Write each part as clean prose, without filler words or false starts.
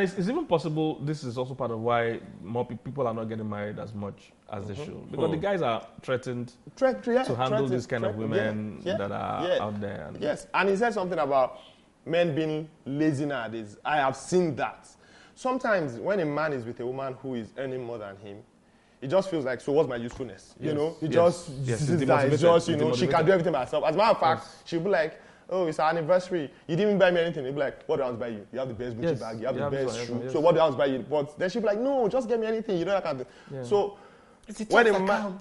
it's even possible this is also part of why more people are not getting married as much as they should. Because the guys are threatened to handle this kind of women that are out there. And yes, and he said something about men being lazy nowadays. I have seen that. Sometimes when a man is with a woman who is earning more than him, it just feels like, so what's my usefulness? You know, it just sits there. It's just, you know, she can do everything by herself. As a matter of fact, she'll be like, oh, it's our anniversary. You didn't even buy me anything. He'll be like, what do I want to buy you? You have the best Gucci bag. You have the best shoe. So what do I want to buy you? But then she'll be like, no, just get me anything. You know, I can't do. So when a man,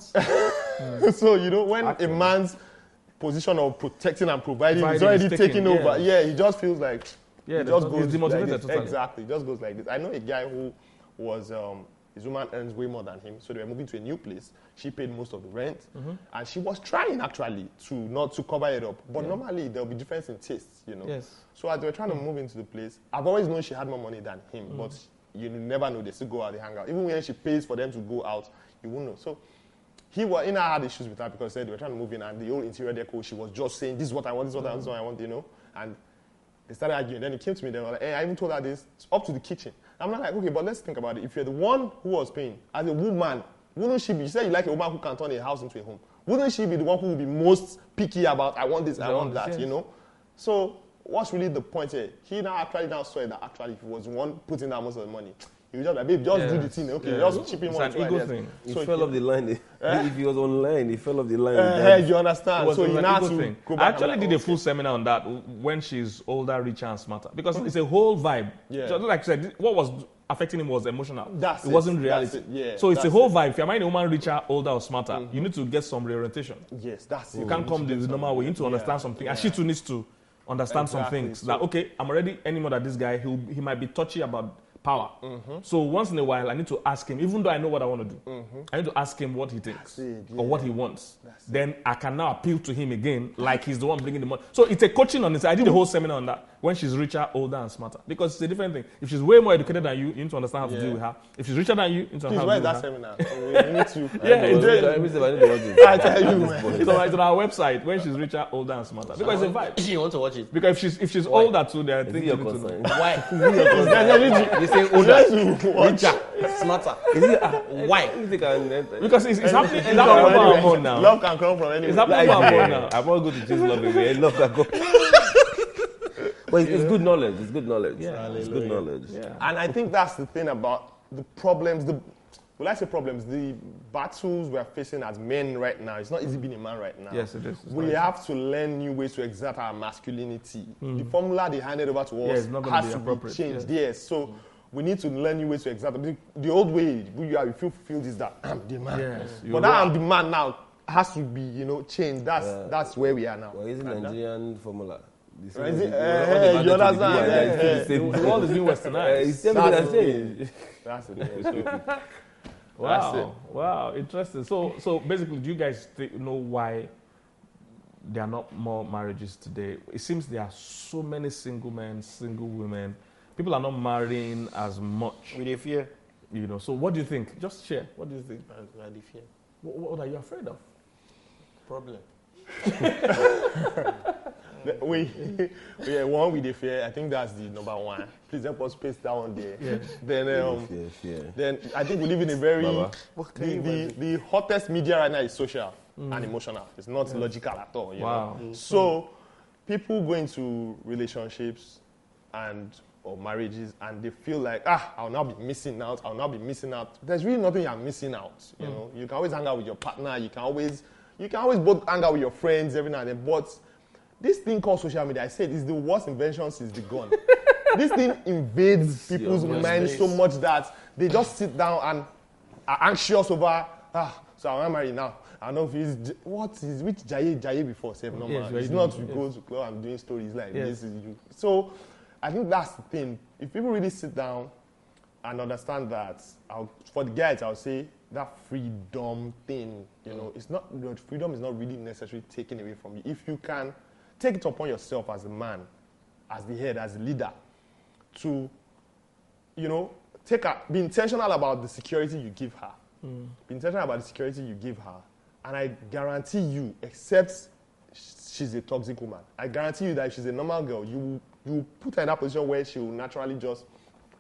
so you know, when a man's position of protecting and providing is already taking over, he just feels like, it just goes demotivated like this. Exactly, it just goes like this. I know a guy who was, his woman earns way more than him, so they were moving to a new place. She paid most of the rent, and she was trying actually to cover it up. But normally there'll be difference in tastes, you know. So as they were trying to move into the place, I've always known she had more money than him, but you never know. They still go out, they hang out. Even when she pays for them to go out, you won't know. So I had issues with her because they were trying to move in, and the whole interior deco, she was just saying, this is what I want, this is what I want, this is what I want, you know. And they started arguing. Then he came to me, they were like, hey, I even told her this, up to the kitchen. I'm not like, okay, but let's think about it. If you're the one who was paying, as a woman, wouldn't she be, you said you like a woman who can turn a house into a home. Wouldn't she be the one who would be most picky about, I want this, I want that, you know? So what's really the point here? He now saw it that actually if he was the one putting down most of the money, he was just like, babe, just do the thing, okay? Just chip in one or two ideas. Thing. He fell off the line. If he was online, he fell off the line. You understand? So he now to go back. I actually did a full seminar on that when she's older, richer, and smarter. Because it's a whole vibe. So like I said, what was affecting him was emotional. It wasn't reality. So it's a whole vibe. If you're marrying a woman richer, older, or smarter, you need to get some reorientation. Yes, that's it. You can't come the normal way. You need to understand something. And she too needs to understand some things. That, okay, I'm already any more than this guy. He might be touchy about power. So once in a while, I need to ask him, even though I know what I want to do, I need to ask him what he thinks or what he wants. Then I can now appeal to him again, like he's the one bringing the money. So it's a coaching on this. I did a whole seminar on that. When she's richer, older, and smarter. Because it's a different thing. If she's way more educated than you need to understand how to deal with her. If she's richer than you need to understand how to deal with her. Please, where's that seminar? I tell you, man. It's on our website. When she's richer, older, and smarter. Because it's a vibe. You want to watch it? Because if she's older too, there are things you need to know. Why? You say older, richer, smarter. Why? Because it's happening. It's happening over our phone now. Love can come from anywhere. It's happening over our phone now. I'm not going to choose love away. Love can go. But it's good knowledge. It's good knowledge. It's good knowledge. And I think that's the thing about the problems. When I say problems, the battles we're facing as men right now, it's not easy being a man right now. Yes, it is. We have to learn new ways to exert our masculinity. The formula they handed over to us has to be changed. Yes. So we need to learn new ways to exert. The old way, if you feel this, that I'm the man. Yes, but that I'm the man now has to be, changed. That's where we are now. Well, isn't Nigerian formula? You understand? The world is being westernized. It's everything that's it. Wow, interesting. So basically, do you guys know why there are not more marriages today? It seems there are so many single men, single women. People are not marrying as much. With a fear. So what do you think? Just share. What do you think? With a fear. What are you afraid of? Problem. One with the fear. I think that's the number one. Please help us paste that one there. Then I think we live in a very the hottest media right now is social and emotional. It's not logical at all. You know? So people go into relationships or marriages and they feel like I'll now be missing out. There's really nothing you're missing out. You know, you can always hang out with your partner. You can always both hang out with your friends every now and then. But this thing called social media, I said, is the worst invention since the gun. This thing invades people's minds so much that they just sit down and are anxious over, so I'm married now. I don't know if it's, which Jaye before, say, no, man. It's not to go to club and doing stories like this. So I think that's the thing. If people really sit down and understand that, for the guys, I'll say that freedom thing, freedom is not really necessarily taken away from you. If you can take it upon yourself as a man, as the head, as a leader, to, be intentional about the security you give her. Be intentional about the security you give her. And I guarantee you, except she's a toxic woman, I guarantee you that if she's a normal girl, you put her in that position where she will naturally just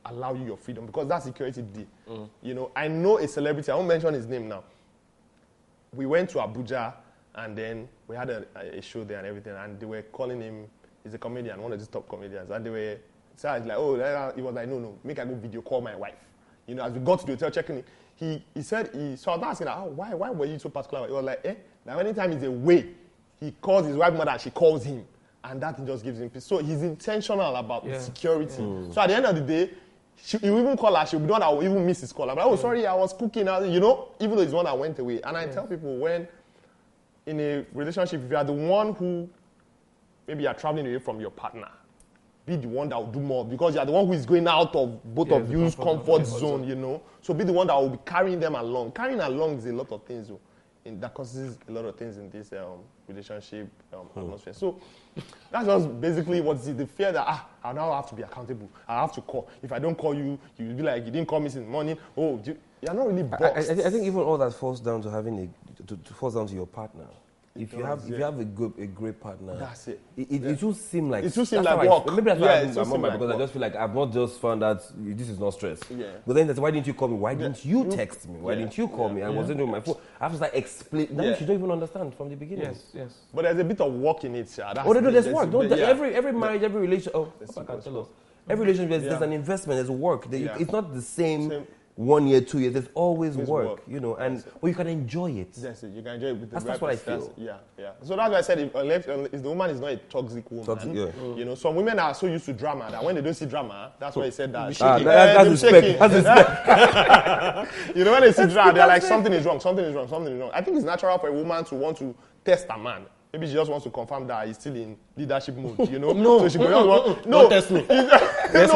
allow you your freedom because that's security D. You know, I know a celebrity, I won't mention his name now. We went to Abuja and then we had a show there and everything, and they were calling him, he's a comedian, one of the top comedians, and they were, so I was like, oh, he was like, no, make I go video call my wife. You know, as we got to the hotel checking in, he said, so I was asking, why were you so particular? He was like, now anytime he's away, he calls his wife mother and she calls him. And that thing just gives him peace. So he's intentional about security. So at the end of the day, he will even call her, she'll be the one that will even miss his call. I'm like, sorry, I was cooking. You know, even though he's the one that went away. And I tell people, when in a relationship, if you are the one who, maybe you are traveling away from your partner, be the one that will do more because you are the one who is going out of both of you's comfort zone, you know. So be the one that will be carrying them along. Carrying along is a lot of things, that causes a lot of things in this relationship atmosphere. So that's just basically what's the fear that I now have to be accountable. I have to call. If I don't call you, you'll be like, you didn't call me since morning. Oh, you're not really bossed. I think even all that falls down to having falls down to your partner. If you have a great partner, that's it. It will seem like work. Maybe that's why I'm on my because I just feel like I've not just found out this is not stress. Yeah. But then that's why didn't you call me? Why didn't you text me? Why didn't you call me? I wasn't doing my phone. I have to start explain. Now you don't even understand from the beginning. Yes. But there's a bit of work in it, sir. There's work. Every marriage, every relationship. Every relationship, there's an investment. There's work. It's not the same 1 year, 2 years, there's always work, you know, and you can enjoy it. That's it. You can enjoy it with the That's what I feel. Yeah. So that's why I said if the woman is not a toxic woman, you know, some women are so used to drama that when they don't see drama, that's why I said that. That's respect. That's respect. You know, when they see drama, they're like, something is wrong. I think it's natural for a woman to want to test a man. Maybe she just wants to confirm that he's still in leadership mode, you know? So she don't test me. It's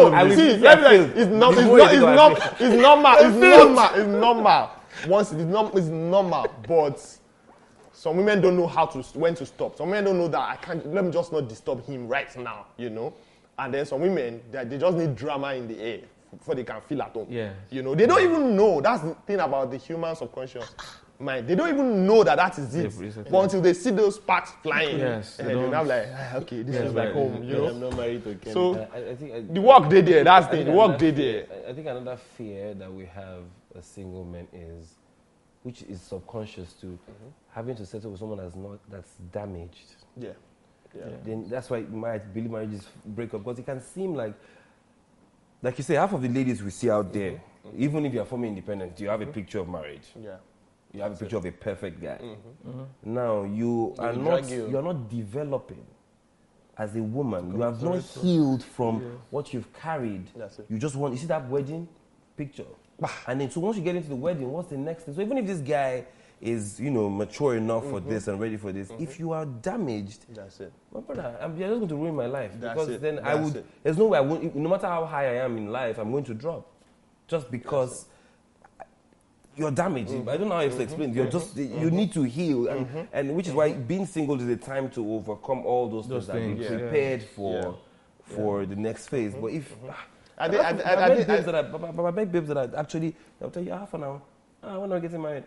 normal. Once it's normal, but some women don't know when to stop. Some women don't know that let me just not disturb him right now, you know? And then some women, they just need drama in the air before they can feel at home. Yeah. You know, they don't even know. That's the thing about the human subconscious mind. They don't even know that is it. But until they see those sparks flying, they're now like, okay, this is like home. You know? I'm not married to Ken. So I think the work they did, that's the thing. The work they did. I think another fear that we have as single men is, which is subconscious to having to settle with someone that's damaged. Yeah. Then that's why marriages break up, because it can seem like you say, half of the ladies we see out there, even if you are forming independent, you have a picture of marriage. Yeah. You have a picture of a perfect guy. Now you're not developing as a woman. You have not healed from what you've carried. That's it. You see that wedding picture, and then so once you get into the wedding, what's the next thing? So even if this guy is, you know, mature enough for this and ready for this, if you are damaged, that's it. my brother, you're just going to ruin my life. Because then That's there's no way no matter how high I am in life, I'm going to drop, just because you're damaged. I don't know how to explain. You're just you need to heal, and which is why being single is a time to overcome all those things and be prepared for the next phase. But if I met babes that I actually, they'll tell you half an hour. We're not getting married.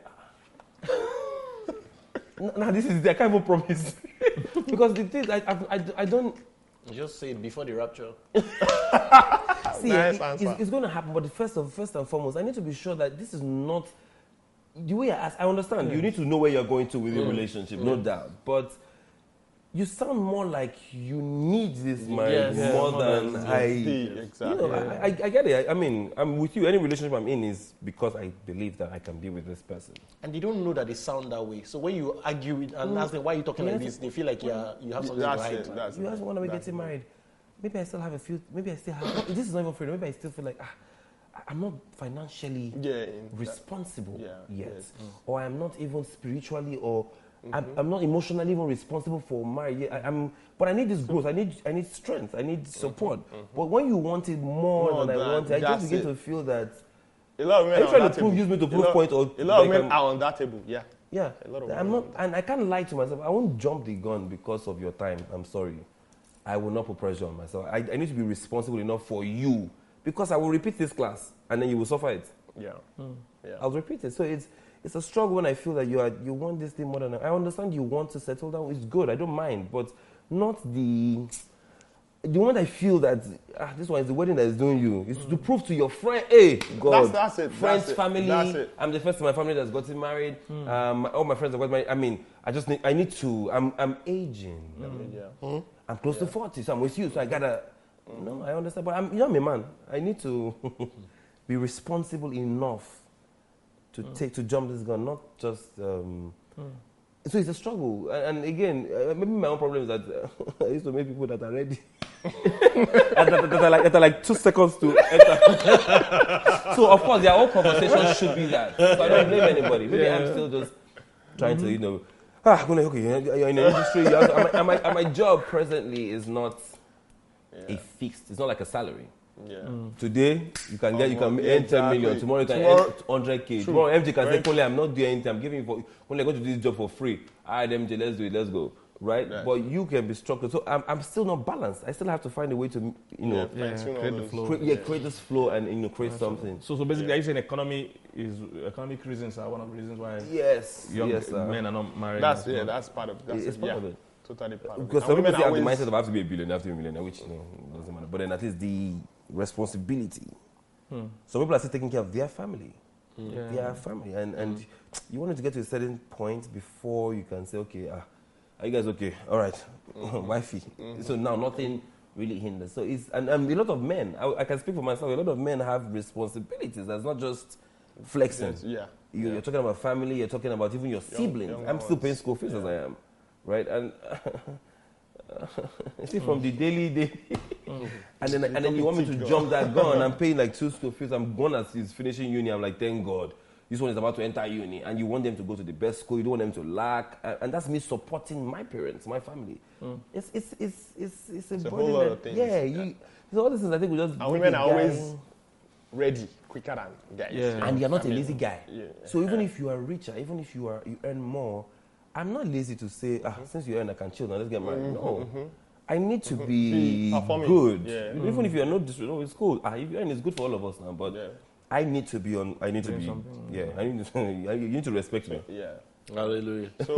Now this is I can't even promise because the thing I don't. Just say it before the rapture. See, it's going to happen, but first and foremost, I need to be sure that this is not the way I ask. I understand you need to know where you're going to with your relationship, no doubt, but you sound more like you need this marriage more than Exactly. You know, I get it. I mean, I'm with you. Any relationship I'm in is because I believe that I can be with this person. And they don't know that they sound that way. So when you argue and ask them why are you talking like this, they feel like you have something behind. You guys want to be getting married. Maybe I still have this is not even freedom. Maybe I still feel like I'm not financially responsible yet. Or I'm not even spiritually or I'm not emotionally even responsible for marriage. But I need this growth. I need strength. I need support. But when you want it more than I want it, I just begin to feel that. A lot of men are trying to use me to prove point. Or a lot of men are on that table. Yeah. A lot of I'm not, and I can't lie to myself. I won't jump the gun because of your time. I'm sorry. I will not put pressure on myself. I need to be responsible enough for you, because I will repeat this class and then you will suffer it. I'll repeat it. So it's a struggle when I feel that you want this thing more than I understand. You want to settle down. It's good. I don't mind, but not the the moment I feel that this one is the wedding that is doing you, is to prove to your friend, hey, God, That's it. friends, That's it. family. That's it. I'm the first in my family that's gotten married. All my friends have got married. I mean, I need to. I'm aging. I'm close to 40, so I'm with you. So I gotta. No, I understand, but I'm a man. I need to be responsible enough to jump this gun, not just. So it's a struggle, and again, maybe my own problem is that I used to make people that are ready, that are like 2 seconds to enter. So of course, their whole conversation should be that. So I don't blame anybody. Maybe I'm still just trying to, you're in the industry. And my job presently is not a fixed. It's not like a salary. Yeah. Today you can earn 10 million. Tomorrow you can earn 100K. Tomorrow MJ can say, Kunle, I'm not doing anything. I'm giving you Kunle, I'm going to do this job for free. All right, MJ, let's do it. Let's go. Right? But you can be structured. So I'm still not balanced. I still have to find a way to create the flow. Create this flow and create something. So basically, are you saying economic reasons are one of the reasons why young men are not married? That's part of it. It's part of it. Totally part of it. Because some people have the mindset of I have to be a billionaire, I have to be a millionaire, which doesn't matter. But then at least the responsibility. Some people are still taking care of their family. Their family. And you want to get to a certain point before you can say, okay, are you guys okay? All right. Wifey. So now nothing really hinders. So it's and a lot of men, I can speak for myself, a lot of men have responsibilities. That's not just flexing. You're talking about family, you're talking about even your siblings. I'm still paying school fees as I am. Right? And see, from the daily and then you want me to jump that gun. I'm paying like 2 school fees. I'm gone as he's finishing uni. I'm like, thank God. This one is about to enter uni, and you want them to go to the best school. You don't want them to lack, and that's me supporting my parents, my family. It's a whole lot of things. So all these things I think we just. And women are always ready quicker than guys. And you're not a lazy guy. So even if you are richer, even if you earn more, I'm not lazy to say, since you earn, I can chill now. Let's get married. No. I need to be good. Even if you are not, it's cool. If you earn, it's good for all of us now. But I need to be on. I need to be. You need to respect me. Hallelujah. So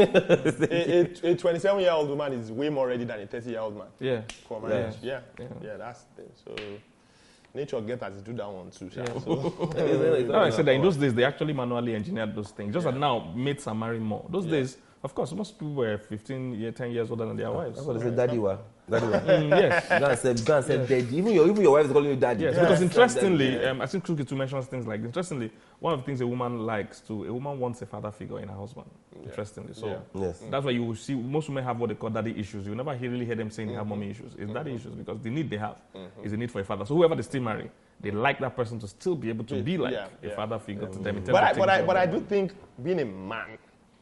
a 27-year-old woman is way more ready than a 30-year-old man. For marriage. That's the thing. So nature get us to do that one too. So. I said that in those days they actually manually engineered those things. Just that now mates are marrying more. Those days, of course, most people were 10 years older than their wives. That's what they say, daddy wa. Yes. Go and say daddy. Even your wife is calling you daddy. Yes, because interestingly, I think Kuki mentions things like this. Interestingly, one of the things a woman wants a father figure in her husband. Interestingly. So that's why you will see most women have what they call daddy issues. You never really hear them saying they have mommy issues. It's daddy issues because the need they have is a need for a father. So whoever they still marry, they like that person to still be able to be like a father figure to them. But I do think being a man,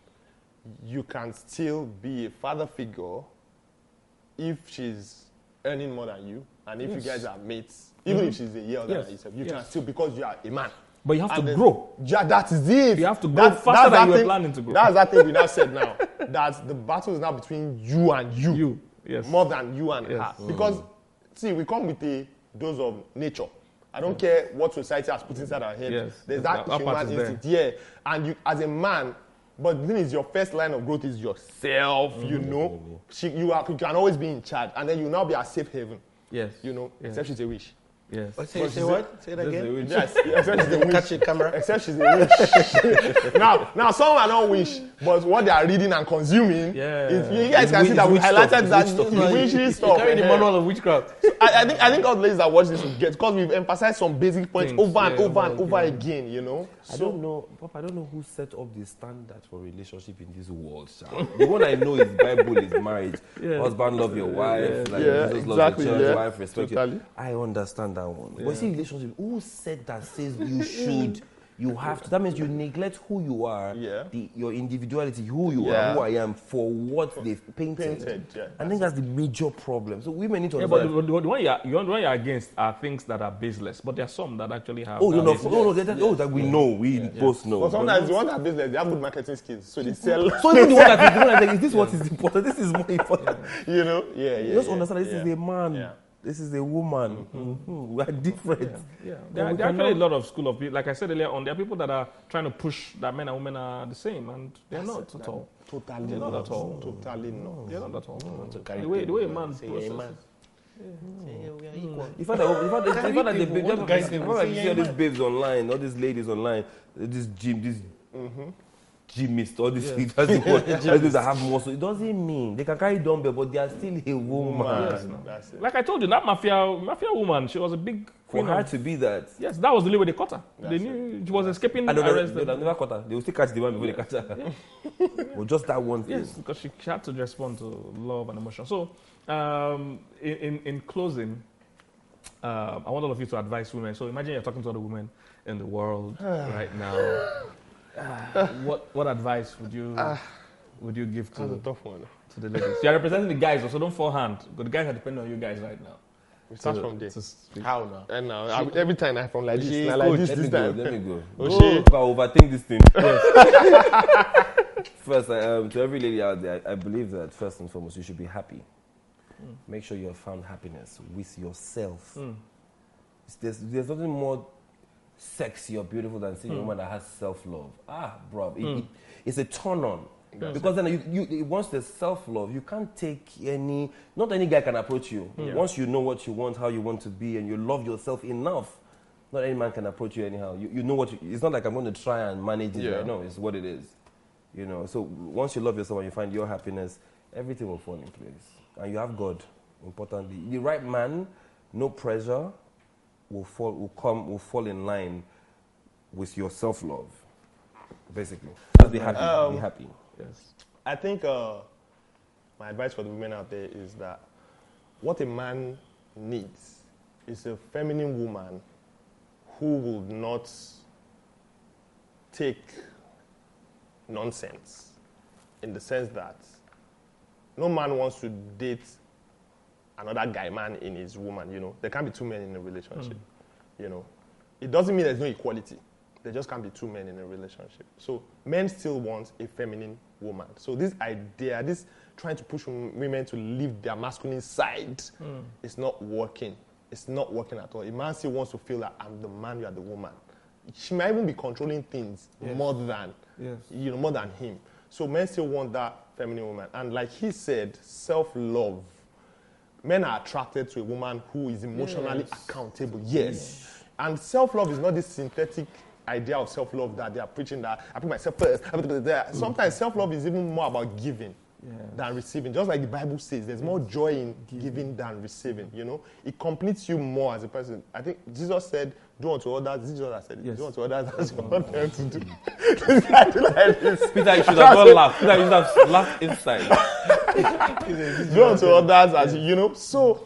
you can still be a father figure if she's earning more than you, and if you guys are mates, even if she's a year older than yourself, you can still, because you are a man. But you have to grow. That is it. You have to grow faster than you were planning to grow. That's that thing we now said now. That the battle is now between you and you. More than you and her. Because, see, we come with a dose of nature. I don't care what society has put inside our head. There's that human instinct. And you, as a man, but the thing is, your first line of growth is yourself, you know. You can always be in charge, and then you now be a safe haven. You know, except she's a witch. Say what? Say it again. Yes, except she's a witch. Catch your camera. Except she's a witch. now, some are not wish, but what they are reading and consuming, you guys can see that we highlighted that witchy stuff. You carry the manual of witchcraft. I think all the ladies that watch this will get, because we've emphasized some basic points over and over again, you know. I don't know, Papa, I don't know who set up the standard for relationship in this world. The one I know is Bible is marriage. Husband love your wife, Jesus love the church, wife respect you. I understand that one. But see, relationship, who said that says you have to? That means you neglect who you are, your individuality, who you are, who I am, for what they've painted. I think that's the major problem. So women need to understand. But the one you're against are things that are baseless, but there are some that actually have. That we know, we both know. But sometimes the ones that are baseless, they have good marketing skills, so they sell. So even the one that is this what is important? This is more important. You know, just understand. This is a man. This is a woman. We are different. There are actually a lot of school of people. Like I said earlier on, there are people that are trying to push that men and women are the same, and they're not at all. Totally not at all. They're not at all. The way a man processes. We are equal. In fact, you see all these man. babes online, all these ladies online, this gymnast, all these things that have muscle. It doesn't mean they can carry dumbbell, but they are still a woman. Yes, no. That's it. Like I told you, that mafia woman, she was a big For queen. her to be that, Yes, that was the way they caught her. They That's knew she was escaping and arrest. they would have never caught her. They will still catch the one before they catch her. But just that one thing. Yes, because she had to respond to love and emotion. So, in closing, I want all of you to advise women. So imagine you're talking to other women in the world right now. What advice would you give That's a to tough one. the ladies? You're representing the guys, so don't forehand. Because the guys are depending on you guys right now. We start from there. To speak. How now? And now, every time I from like this, She- now like Coach, this, let this me go. time. Let me go. Oh, Go. shit. I'll overthink this thing. First, to every lady out there, I believe that first and foremost, you should be happy. Make sure you have found happiness with yourself. There's nothing more sexy or beautiful than seeing a woman that has self-love. Bro, it's a turn on. Because then you once there's self-love, you can't take not any guy can approach you. Once you know what you want, how you want to be, and you love yourself enough, not any man can approach you anyhow. You know what it's not like I'm going to try and manage it. Right? No, it's what it is. You know, so once you love yourself and you find your happiness, everything will fall in place. And you have God, importantly. The right man, no pressure, will fall in line with your self-love, basically. Just be happy. Be happy. Yes. I think my advice for the women out there is that what a man needs is a feminine woman who will not take nonsense, in the sense that no man wants to date another guy man in his woman. You know, there can't be two men in a relationship. You know, it doesn't mean there's no equality. There just can't be two men in a relationship. So men still want a feminine woman. So this idea, this trying to push women to leave their masculine side, is not working. It's not working at all. A man still wants to feel that I'm the man, you are the woman. She might even be controlling things more than, more than him. So men still want that feminine woman. And like he said, self-love. Men are attracted to a woman who is emotionally accountable. Yes. And self-love is not this synthetic idea of self-love that they are preaching that I put myself first. Sometimes self-love is even more about giving than receiving. Just like the Bible says, there's more joy in giving than receiving. You know, it completes you more as a person. I think Jesus said, "Do unto others." Jesus that said it. Yes. Do unto others as you want them to do. This guy do like this. Peter, you should have not laughed. Peter, you should have laughed inside. Do unto others as you know. So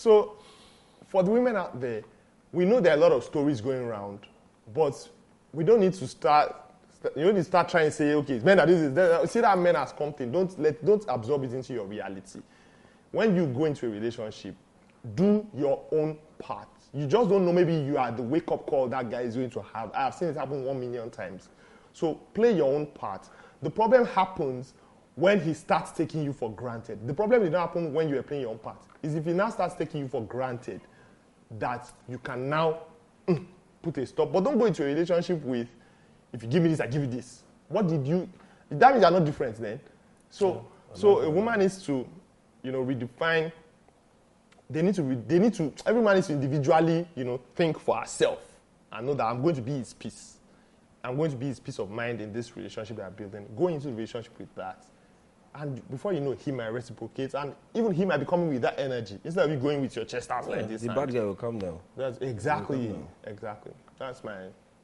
for the women out there, we know there are a lot of stories going around, but we don't need to start. You don't need to start trying to say, okay, men are this. See that men as something. Don't absorb it into your reality. When you go into a relationship, do your own part. You just don't know. Maybe you are the wake-up call that guy is going to have. I have seen it happen 1 million times. So play your own part. The problem happens when he starts taking you for granted. The problem did not happen when you were playing your own part. Is if he now starts taking you for granted, that you can now put a stop. But don't go into a relationship with, if you give me this, I give you this. What did you? That means you're not different then. So a woman needs to, redefine. They need to. Every man needs to individually, think for herself and know that I'm going to be his peace. I'm going to be his peace of mind in this relationship that I'm building. Go into the relationship with that. And before you know, he might reciprocate, and even he might be coming with that energy instead of you going with your chest out like this. The bad guy will come down. That's exactly. That's my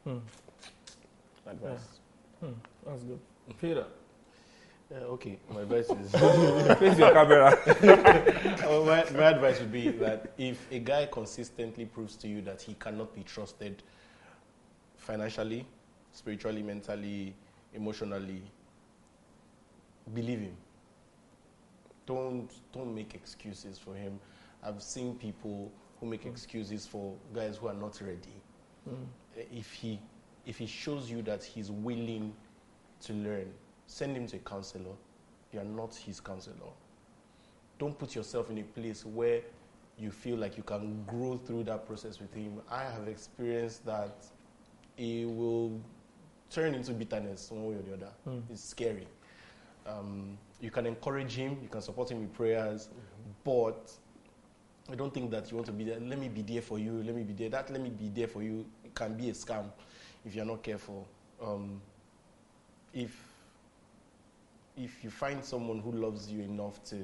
advice. That's good. Peter. Okay, my advice is Face your camera. my advice would be that if a guy consistently proves to you that he cannot be trusted financially, spiritually, mentally, emotionally, believe him. Don't make excuses for him. I've seen people who make excuses for guys who are not ready. If he shows you that he's willing to learn, send him to a counselor. You are not his counselor. Don't put yourself in a place where you feel like you can grow through that process with him. I have experienced that it will turn into bitterness one way or the other. It's scary. You can encourage him, you can support him with prayers, but I don't think that you want to be there. Let me be there for you. Let me be there. That let me be there for you can be a scam if you're not careful. If you find someone who loves you enough to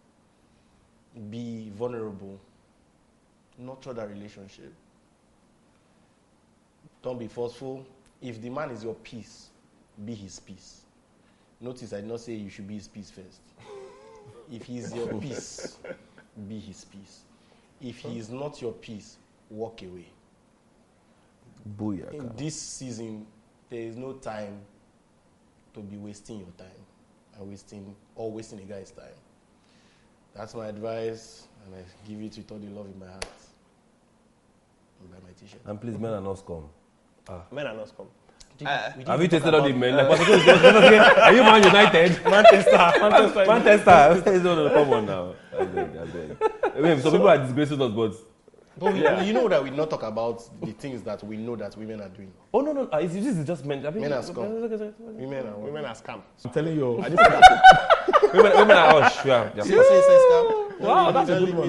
be vulnerable, nurture that relationship. Don't be forceful. If the man is your peace, be his peace. Notice I did not say you should be his peace first. If he is your peace, be his peace. If he is not your peace, walk away. Booyaka. In this season, there is no time to be wasting your time and wasting a guy's time. That's my advice, and I give it with all the love in my heart. And buy my t-shirt. And please, men are not scum. Men are not scum. Have you tasted all the men? Are you Man United? Manchester. Come on now. I beg. Some people are disgracing us, but... But you know that we not talk about the things that we know that women are doing. Oh, no. This is just men. Men are scum. Women are scam. I'm telling you. I just said that. women are sure. Scam. Wow, that's a good one.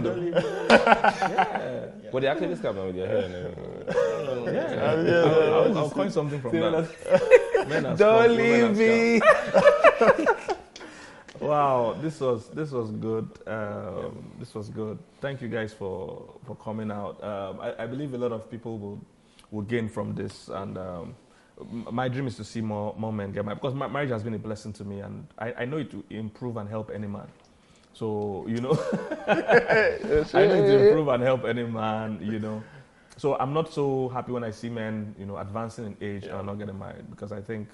But they actually scam now with their hair and everything. I'll coin something from that. Men are Don't scum, leave women are me. scum. Wow, this was good. This was good. Thank you guys for coming out. I believe a lot of people will gain from this, and my dream is to see more men get married, because my marriage has been a blessing to me, and I know it to improve and help any man. So I know it to improve and help any man. So I'm not so happy when I see men advancing in age and not getting married, because I think.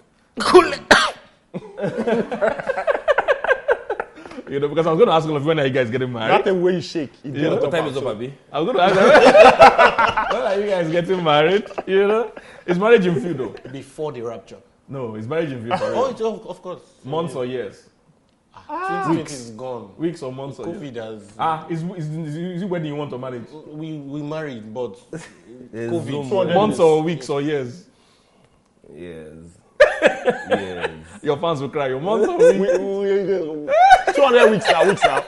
Because I was going to ask all of you, when are you guys getting married? Not the way you shake. What time is up, Abi? I was going to ask when are you guys getting married? Is marriage in view though? Before the rapture. No, is marriage in view for Oh, real? it's of course. Months or years? 2020 is gone. Weeks or months or years? COVID has. Is it when you want to marriage? We married, but There's COVID. no Months or weeks or years? Yes. Your fans will cry. Your months or weeks? 200 weeks now.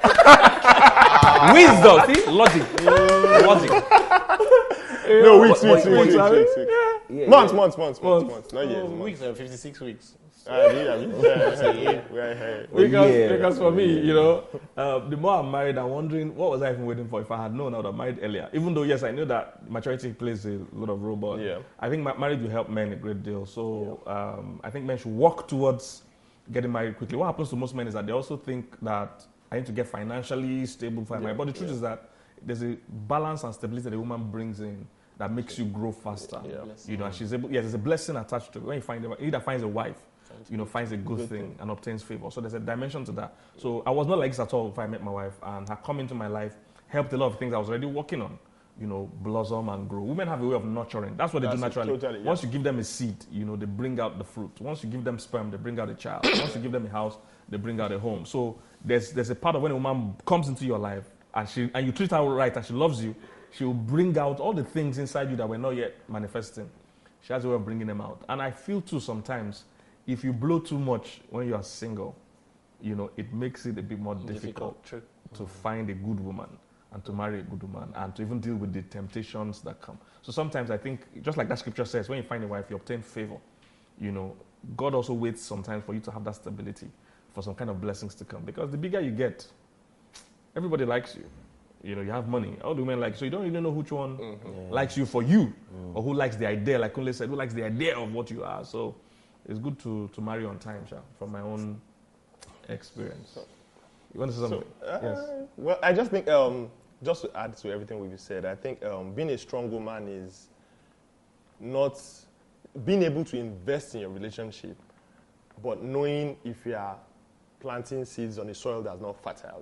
Wisdom. See? Logic. No, weeks. Yeah. Months. Not years. Weeks and 56 weeks. Because for me, the more I'm married, I'm wondering what was I even waiting for. If I had known, I would have married earlier. Even though, yes, I knew that maturity plays a lot of role, but I think marriage will help men a great deal. So I think men should work towards getting married quickly. What happens to most men is that they also think that I need to get financially stable before I marry. But the truth is that there's a balance and stability that a woman brings in that makes you grow faster. And she's able. Yes, there's a blessing attached to it. When you find either finds a wife, finds a good thing and obtains favor. So there's a dimension to that. So I was not like this at all before I met my wife, and her coming into my life helped a lot of things I was already working on, blossom and grow. Women have a way of nurturing. That's what they do naturally. Totally, Once you give them a seed, they bring out the fruit. Once you give them sperm, they bring out a child. Once you give them a house, they bring out a home. So there's a part of when a woman comes into your life and you treat her right and she loves you, she will bring out all the things inside you that were not yet manifesting. She has a way of bringing them out. And I feel too sometimes, if you blow too much when you are single, it makes it a bit more difficult to find a good woman and to marry a good woman and to even deal with the temptations that come. So sometimes I think, just like that scripture says, when you find a wife, you obtain favor. God also waits sometimes for you to have that stability, for some kind of blessings to come. Because the bigger you get, everybody likes you. You have money. All the women like you. So you don't really know which one likes you for you or who likes the idea, like Kunle said, who likes the idea of what you are. So it's good to marry on time, Sha, from my own experience. You want to say something? Yes. Well, I just think, just to add to everything we've said, I think being a strong woman is not being able to invest in your relationship, but knowing if you are planting seeds on a soil that's not fertile,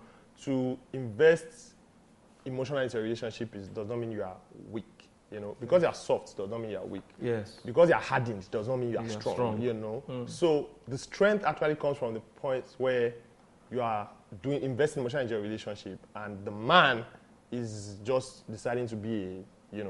To invest emotionally into a relationship does not mean you are weak. Because you are soft does not mean you are weak. Yes. Because you are hardened does not mean you are strong. So the strength actually comes from the point where you are investing emotionally into your relationship, and the man is just deciding to be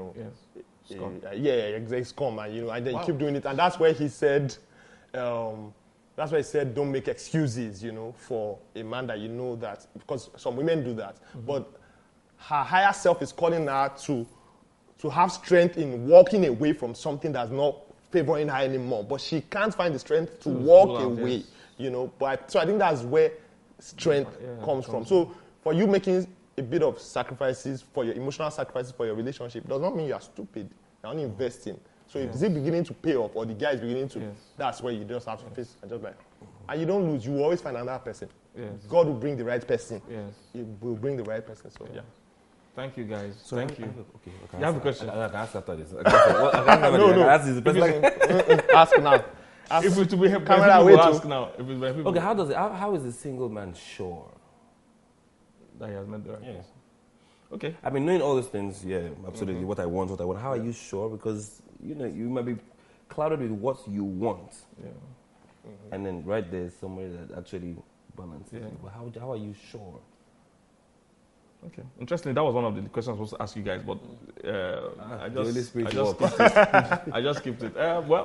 scum, and then you keep doing it, and that's where he said. That's why he said, don't make excuses, for a man that that, because some women do that. But her higher self is calling her to have strength in walking away from something that's not favoring her anymore. But she can't find the strength to walk away, yes. you know. So I think that's where strength comes from. So for you making a bit of sacrifices, for your emotional sacrifices for your relationship, does not mean you are stupid. You're only investing. So if it's beginning to pay off, or the guy is beginning to, that's where you just have to face and just like, and you don't lose. You will always find another person. Yes. God will bring the right person. Yes. He will bring the right person. So yeah. Thank you, guys. So Thank you. Okay. You have a question? I can ask after this. No. Ask now. If it will be helpful, Camera, people wait ask now. If it's very people Okay, how is a single man sure? that he has met the right Yes. person. Okay. I mean, knowing all these things, yeah, absolutely. What I want. How are you sure? Because you might be clouded with what you want, Yeah. and then right there is somebody that actually balances. Yeah. But how are you sure? Okay. Interestingly, that was one of the questions I was supposed to ask you guys, but I just skipped it.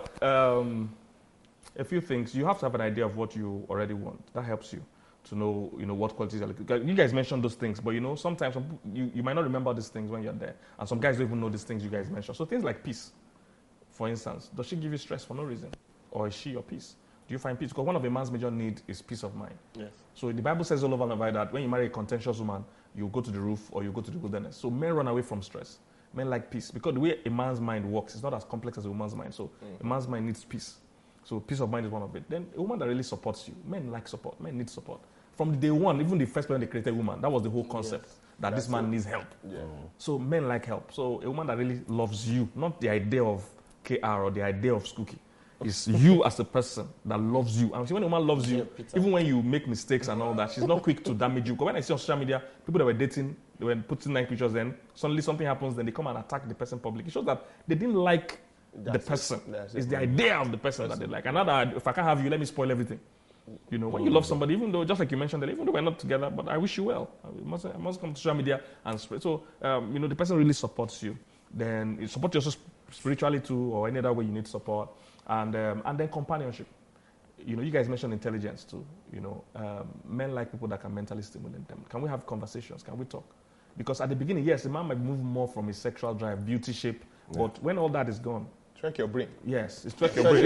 A few things. You have to have an idea of what you already want. That helps you to know, what qualities are looking. You guys mentioned those things, but sometimes you might not remember these things when you're there, and some guys don't even know these things you guys mentioned. So things like peace, for instance, does she give you stress for no reason, or is she your peace? Do you find peace? Because one of a man's major needs is peace of mind. Yes. So the Bible says all over and over that when you marry a contentious woman, you go to the roof or you go to the wilderness. So men run away from stress. Men like peace because the way a man's mind works is not as complex as a woman's mind. So a man's mind needs peace. So peace of mind is one of it. Then a woman that really supports you. Men like support. Men need support. From day one, even the first person they created woman, that was the whole concept that this man needs help. Yeah. So men like help. So a woman that really loves you, not the idea of KR or the idea of Skookie. It's you as a person that loves you. And see, when a woman loves you, even when you make mistakes and all that, she's not quick to damage you. Because when I see on social media, people that were dating, they were putting nice pictures, then suddenly something happens, then they come and attack the person publicly. It shows that they didn't like the person. It's the idea of the person that they like. Another, if I can't have you, let me spoil everything. When you love somebody, even though, just like you mentioned, even though we're not together, but I wish you well. I must come to social media and spread. So, the person really supports you. Then you support you also spiritually too, or any other way you need support. And then companionship. You guys mentioned intelligence too. Men like people that can mentally stimulate them. Can we have conversations? Can we talk? Because at the beginning, yes, a man might move more from his sexual drive, beauty, shape, but when all that is gone, track your brain. Yes, it's track your brain.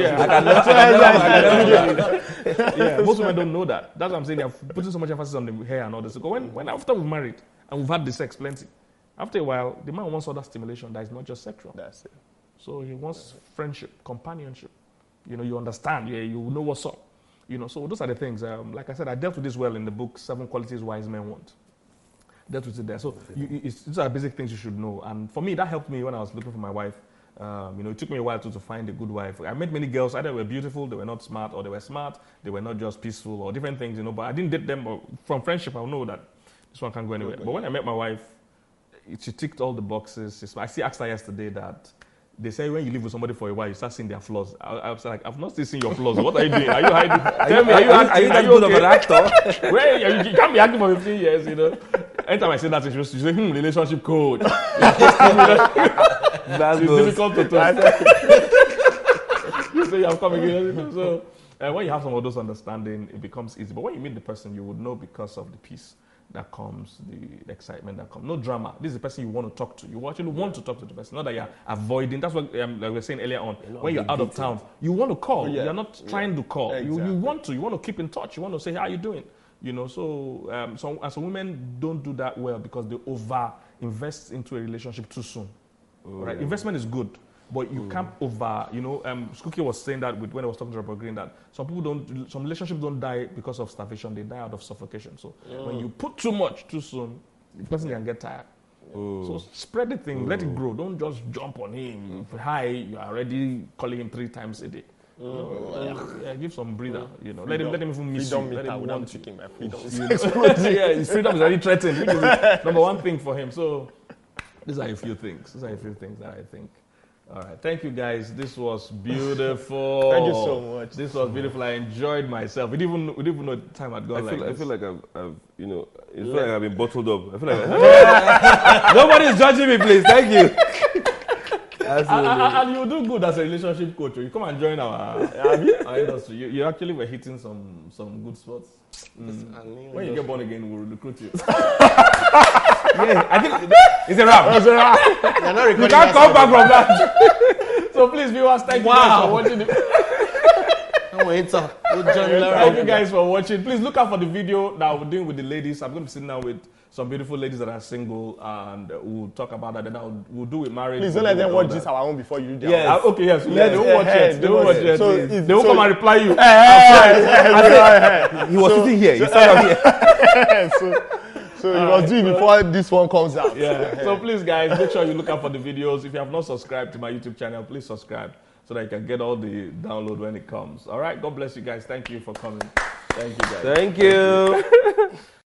Most women don't know that. That's what I'm saying. They're putting so much emphasis on the hair and all this. When after we've married and we've had the sex plenty, after a while, the man wants other stimulation that is not just sexual. That's it. So he wants friendship, companionship. You understand. You know what's up. So those are the things. Like I said, I dealt with this well in the book, 7 Qualities Wise Men Want. Dealt with it there. So these are basic things you should know. And for me, that helped me when I was looking for my wife. It took me a while to find a good wife. I met many girls, either they were beautiful, they were not smart, or they were smart, they were not just peaceful, or different things, but I didn't date them. From friendship, I know that this one can't go anywhere. But when I met my wife, she ticked all the boxes. I asked her yesterday that they say when you live with somebody for a while, you start seeing their flaws. I was like, I've not still seen your flaws. What are you doing? Are you hiding? Tell me, are you that good of an actor? You can't be acting for 15 years, Anytime I say that, she say, relationship coach. That's difficult to talk. You say you have come again. So when you have some of those understanding, it becomes easy. But when you meet the person, you would know because of the peace that comes, the excitement that comes. No drama. This is the person you want to talk to. You actually want to talk to the person, not that you're avoiding. That's what like we were saying earlier on. When you're out of town, you want to call. You're not trying to call. Exactly. You want to keep in touch. You want to say, how are you doing? So as women don't do that well because they over-invest into a relationship too soon. Right? Investment is good. But you can't Skookie was saying that when I was talking to Robert Greene, that some relationships don't die because of starvation, they die out of suffocation. So when you put too much too soon, the person can get tired. So spread the thing, let it grow. Don't just jump on him. Hi, you are already calling him 3 times a day. Give some breather. Let him even miss you. Let him want you. His freedom is already threatened, which is the number one thing for him. So these are a few things. That I think. All right, thank you guys. This was beautiful. Thank you so much. This was beautiful. I enjoyed myself. We didn't even know the time had gone. I feel like I've it's like I've been bottled up. I feel like nobody's judging me, please. Thank you. And you do good as a relationship coach. You come and join our industry. You actually were hitting some good spots. When you get born again, we'll recruit you. Yeah, I think it's a wrap. You're not recording. You can't come back from that. So please, viewers, thank you guys for watching. Thank you guys for watching. Please look out for the video that we're doing with the ladies. I'm going to be sitting down with some beautiful ladies that are single, and we'll talk about that. Then we'll do with marriage. Please don't let them watch this our own before you do. Yes. Okay, yes. They won't watch it. They won't watch it. So They won't come and reply you. He was sitting here. You sat down here. So he was doing before this one comes out. Yeah. So please, guys, make sure you look out for the videos. If you have not subscribed to my YouTube channel, please subscribe so that you can get all the download when it comes. All right. God bless you guys. Thank you for coming. Thank you, guys. Thank you.